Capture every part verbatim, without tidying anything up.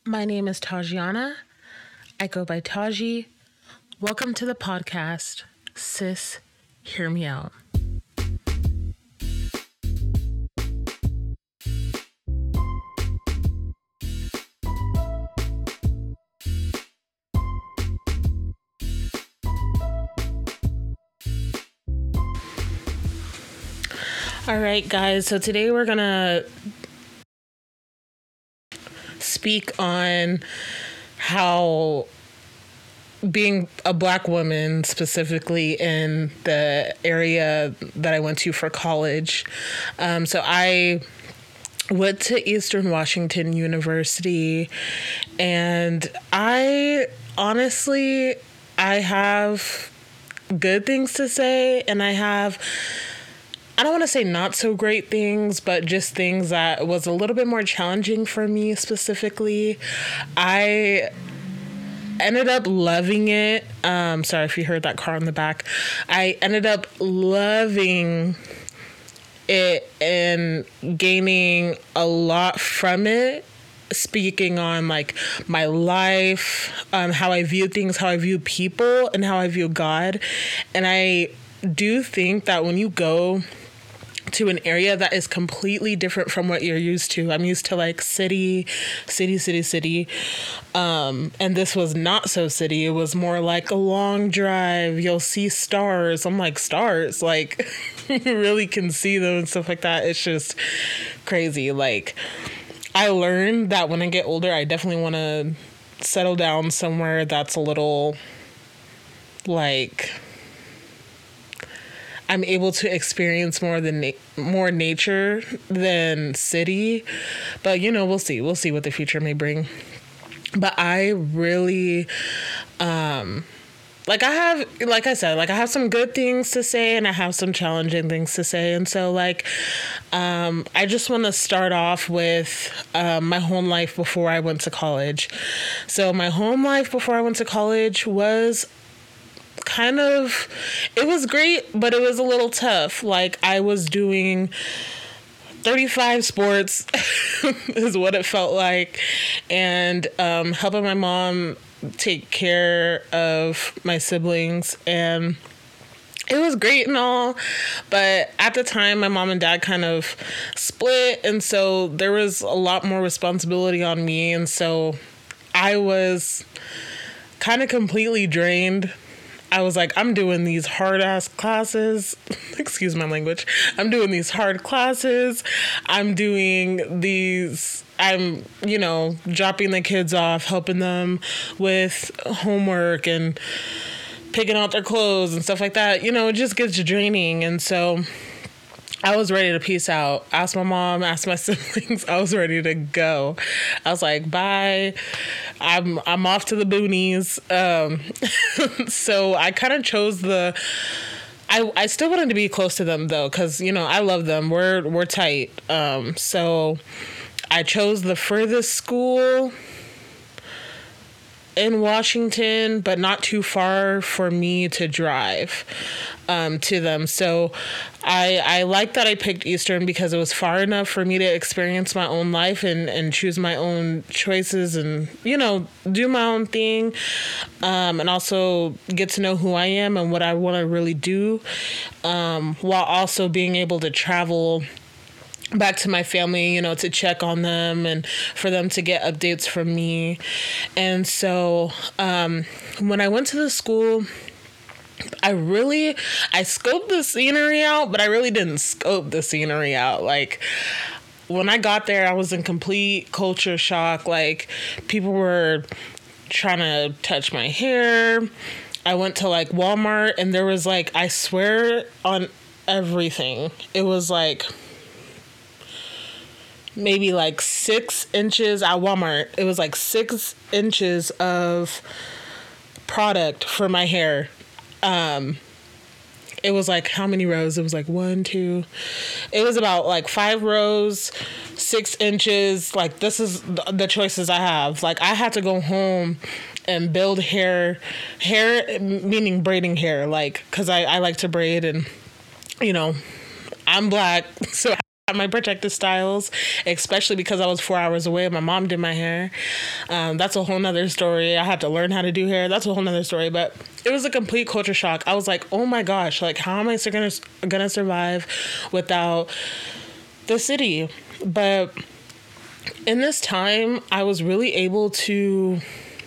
My name is Tajiana. I go by Taji. Welcome to the podcast, Sis, Hear Me Out. All right, guys, so today we're going to speak on how being a Black woman, specifically in the area that I went to for college. Um, so I went to Eastern Washington University, and I honestly, I have good things to say, and I have I don't want to say not so great things, but just things that was a little bit more challenging for me specifically. I ended up loving it. Um, sorry if you heard that car in the back. I ended up loving it and gaining a lot from it. Speaking on like my life, um, how I view things, how I view people, and how I view God. And I do think that when you go to an area that is completely different from what you're used to. I'm used to like city, city, city, city. Um, and this was not so city. It was more like a long drive. You'll see stars. I'm like, stars? Like, you really can see them and stuff like that. It's just crazy. Like, I learned that when I get older, I definitely want to settle down somewhere that's a little like I'm able to experience more than na- more nature than city, but you know, we'll see. We'll see what the future may bring. But I really, um, like I have, like I said, like I have some good things to say, and I have some challenging things to say, and so like, um, I just want to start off with um, my home life before I went to college. So my home life before I went to college was kind of, it was great, but it was a little tough. Like I was doing thirty-five sports is what it felt like, and um, helping my mom take care of my siblings, and it was great and all, but at the time my mom and dad kind of split, and so there was a lot more responsibility on me, and so I was kind of completely drained. I was like, I'm doing these hard ass classes. Excuse my language. I'm doing these hard classes. I'm doing these, I'm, you know, dropping the kids off, helping them with homework and picking out their clothes and stuff like that. You know, it just gets draining. And so I was ready to peace out. Ask my mom, ask my siblings. I was ready to go. I was like, bye. I'm I'm off to the boonies. Um, so I kind of chose the. I I still wanted to be close to them though, because you know I love them. We're we're tight. Um, so I chose the furthest school in Washington, but not too far for me to drive um, to them. So I I like that I picked Eastern because it was far enough for me to experience my own life and, and choose my own choices and, you know, do my own thing, um, and also get to know who I am and what I want to really do, um, while also being able to travel back to my family, you know, to check on them and for them to get updates from me. And so um, when I went to the school, I really, I scoped the scenery out, but I really didn't scope the scenery out. Like, when I got there, I was in complete culture shock. Like, people were trying to touch my hair. I went to, like, Walmart, and there was, like, I swear on everything, it was, like, maybe like six inches at Walmart. It was like six inches of product for my hair. Um, it was like, how many rows? It was like one, two. It was about like five rows, six inches. Like, this is the choices I have. Like, I had to go home and build hair, hair meaning braiding hair. Like, cause I, I like to braid and, you know, I'm Black, so my protective styles, especially because I was four hours away. My mom did my hair. Um, that's a whole nother story. I had to learn how to do hair. That's a whole nother story. But it was a complete culture shock. I was like, oh my gosh, like how am I gonna gonna survive without the city? But in this time, I was really able to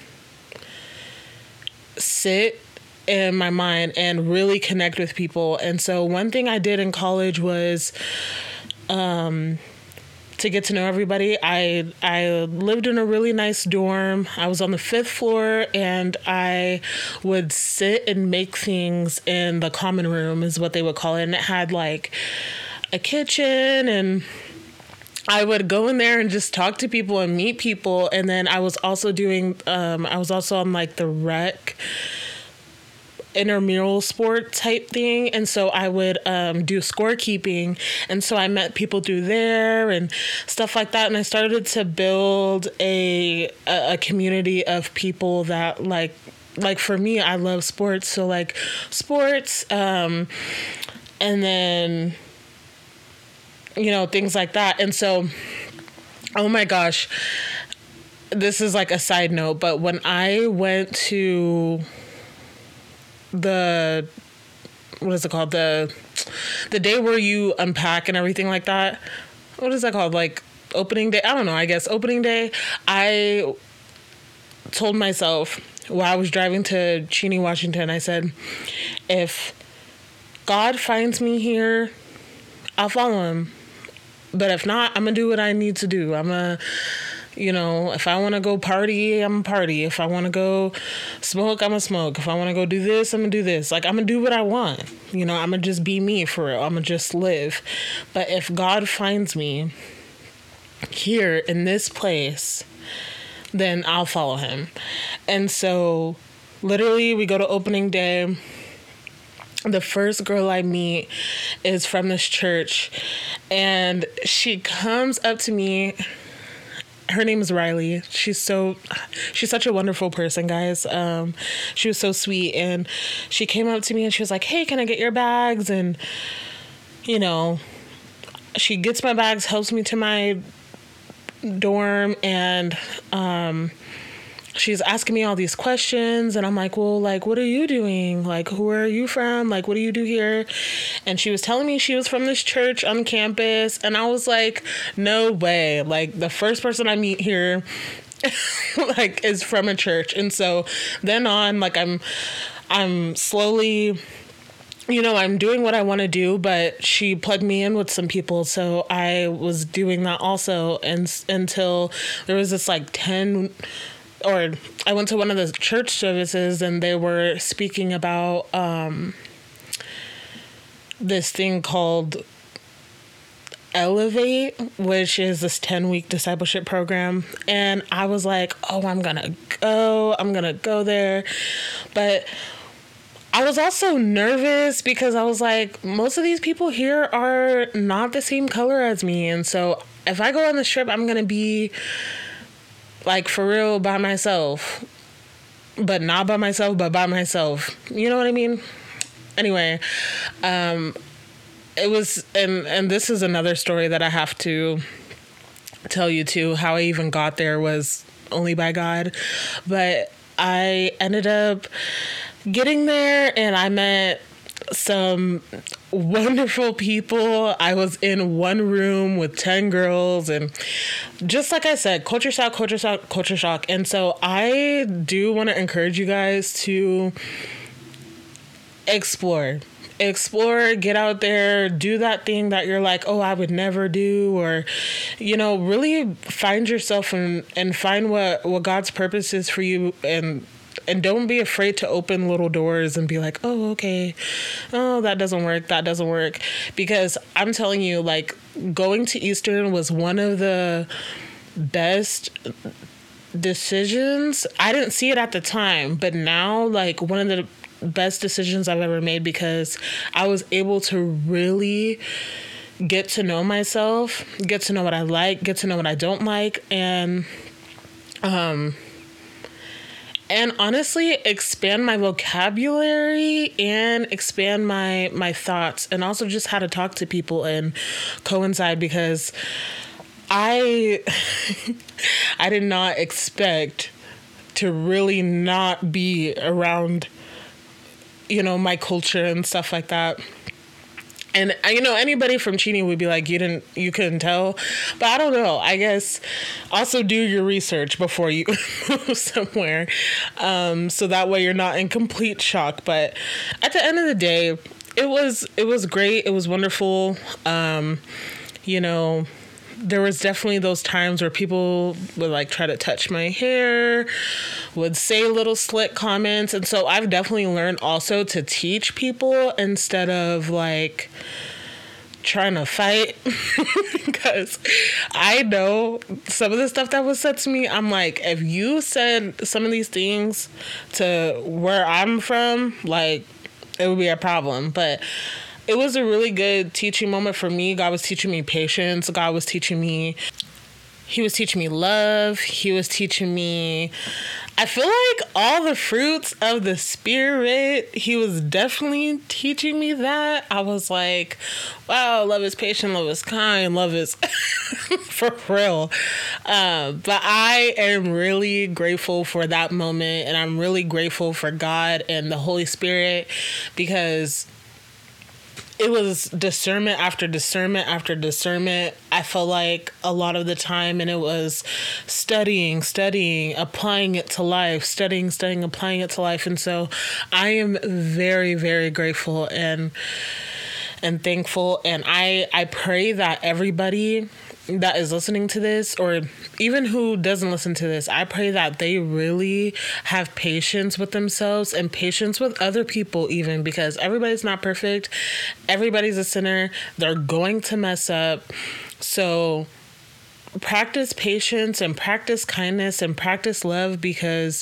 sit in my mind and really connect with people. And so one thing I did in college was um, to get to know everybody. I I lived in a really nice dorm. I was on the fifth floor, and I would sit and make things in the common room, is what they would call it. And it had like a kitchen, and I would go in there and just talk to people and meet people. And then I was also doing, um, I was also on like the rec intramural sport type thing, and so I would um, do scorekeeping, and so I met people through there and stuff like that, and I started to build a a community of people that like like for me, I love sports, so like sports, um, and then you know things like that, and so oh my gosh, this is like a side note, but when I went to the what is it called the the day where you unpack and everything like that, what is that called, like opening day, I don't know, I guess opening day, I told myself while I was driving to Cheney, Washington, I said, if God finds me here, I'll follow him, but if not, I'm gonna do what I need to do. I'm gonna, you know, if I want to go party, I'm gonna party. If I want to go smoke, I'm gonna smoke. If I want to go do this, I'm gonna do this. Like, I'm gonna do what I want. You know, I'm gonna just be me for real. I'm gonna just live. But if God finds me here in this place, then I'll follow him. And so literally we go to opening day. The first girl I meet is from this church, and she comes up to me. Her name is Riley. She's so, she's such a wonderful person, guys. Um, she was so sweet, and she came up to me and she was like, hey, can I get your bags? And, you know, she gets my bags, helps me to my dorm, and um, she's asking me all these questions, and I'm like, well, like, what are you doing? Like, who are you from? Like, what do you do here? And she was telling me she was from this church on campus, and I was like, no way. Like, the first person I meet here, like, is from a church. And so then on, like, I'm, I'm slowly, you know, I'm doing what I want to do, but she plugged me in with some people. So I was doing that also, and until there was this like ten or I went to one of the church services, and they were speaking about um, this thing called Elevate, which is this ten-week discipleship program. And I was like, oh, I'm going to go. I'm going to go there. But I was also nervous because I was like, most of these people here are not the same color as me. And so if I go on this trip, I'm going to be like for real by myself, but not by myself, but by myself. You know what I mean? Anyway, um, it was, and, and this is another story that I have to tell you too. How I even got there was only by God, but I ended up getting there, and I met some wonderful people. I was in one room with ten girls, and just like I said, culture shock, culture shock, culture shock. And so I do want to encourage you guys to explore. Explore, get out there, do that thing that you're like, oh, I would never do, or, you know, really find yourself and, and find what, what God's purpose is for you, and And don't be afraid to open little doors and be like, oh, okay, oh, that doesn't work, that doesn't work. Because I'm telling you, like, going to Eastern was one of the best decisions. I didn't see it at the time, but now, like, one of the best decisions I've ever made, because I was able to really get to know myself, get to know what I like, get to know what I don't like, and um and honestly expand my vocabulary and expand my my thoughts, and also just how to talk to people and coincide, because I I did not expect to really not be around, you know, my culture and stuff like that. And, you know, anybody from Cheney would be like, you didn't, you couldn't tell. But I don't know. I guess also do your research before you move somewhere. Um, so that way you're not in complete shock. But at the end of the day, it was, it was great. It was wonderful. Um, you know, there was definitely those times where people would like try to touch my hair, would say little slick comments. And so I've definitely learned also to teach people instead of like trying to fight, because I know some of the stuff that was said to me. I'm like, if you said some of these things to where I'm from, like it would be a problem. But it was a really good teaching moment for me. God was teaching me patience. God was teaching me, he was teaching me love. He was teaching me, I feel like all the fruits of the Spirit. He was definitely teaching me that. I was like, wow, love is patient, love is kind, love is for real. Uh, but I am really grateful for that moment. And I'm really grateful for God and the Holy Spirit, because it was discernment after discernment after discernment. I felt like a lot of the time, and it was studying, studying, applying it to life, studying, studying, applying it to life. And so I am very, very grateful and and thankful. And I, I pray that everybody that is listening to this, or even who doesn't listen to this, I pray that they really have patience with themselves and patience with other people, even, because everybody's not perfect. Everybody's a sinner. They're going to mess up. So practice patience and practice kindness and practice love, because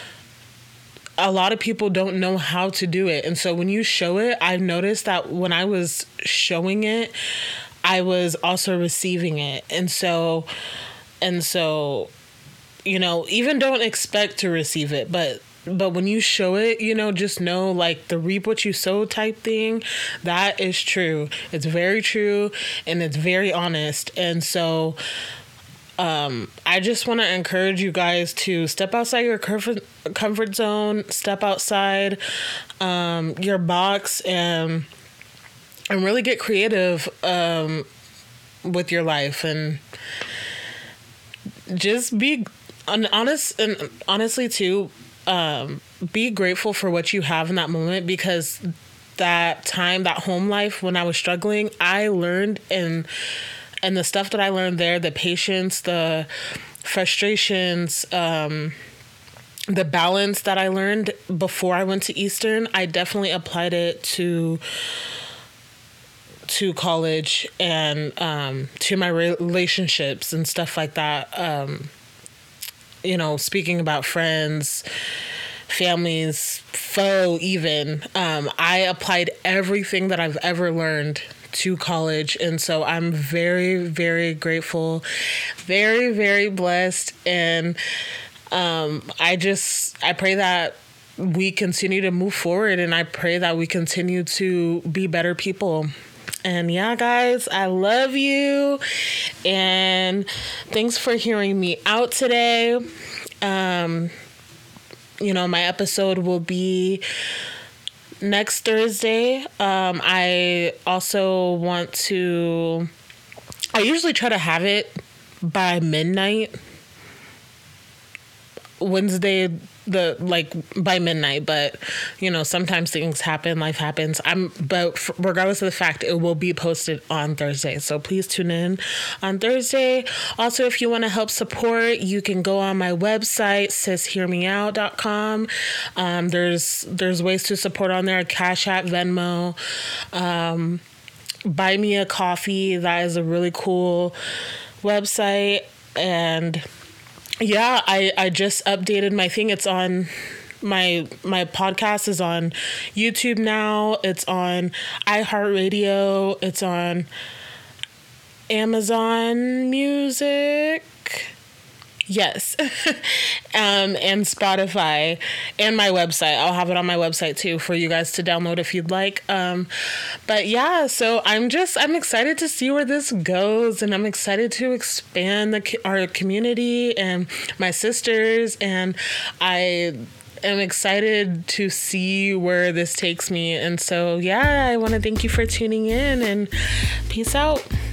a lot of people don't know how to do it. And so when you show it, I've noticed that when I was showing it, I was also receiving it. And so, and so, you know, even don't expect to receive it, but, but when you show it, you know, just know, like, the reap what you sow type thing, that is true. It's very true. And it's very honest. And so, um, I just want to encourage you guys to step outside your comfort, comfort zone, step outside, um, your box, and and really get creative um, with your life, and just be honest, and honestly too, um, be grateful for what you have in that moment, because that time, that home life when I was struggling, I learned, and and the stuff that I learned there, the patience, the frustrations, um, the balance that I learned before I went to Eastern, I definitely applied it to to college and um, to my relationships and stuff like that. Um, you know, speaking about friends, families, foe even, um, I applied everything that I've ever learned to college. And so I'm very, very grateful, very, very blessed. And um, I just, I pray that we continue to move forward, and I pray that we continue to be better people. And yeah, guys, I love you. And thanks for hearing me out today. Um, you know, my episode will be next Thursday. Um, I also want to, I usually try to have it by midnight. Wednesday, the like by midnight, but you know, sometimes things happen, life happens. I'm, but f- regardless of the fact, it will be posted on Thursday. So please tune in on Thursday. Also, if you want to help support, you can go on my website, sis hear me out dot com. Um, there's there's ways to support on there: Cash App, Venmo, um, Buy Me a Coffee. That is a really cool website. And yeah, I, I just updated my thing. It's on my my podcast is on YouTube now. It's on iHeartRadio. It's on Amazon Music. Yes. um, and Spotify and my website. I'll have it on my website too for you guys to download if you'd like. Um, but yeah, so I'm just, I'm excited to see where this goes, and I'm excited to expand the, our community and my sisters. And I am excited to see where this takes me. And so, yeah, I want to thank you for tuning in, and peace out.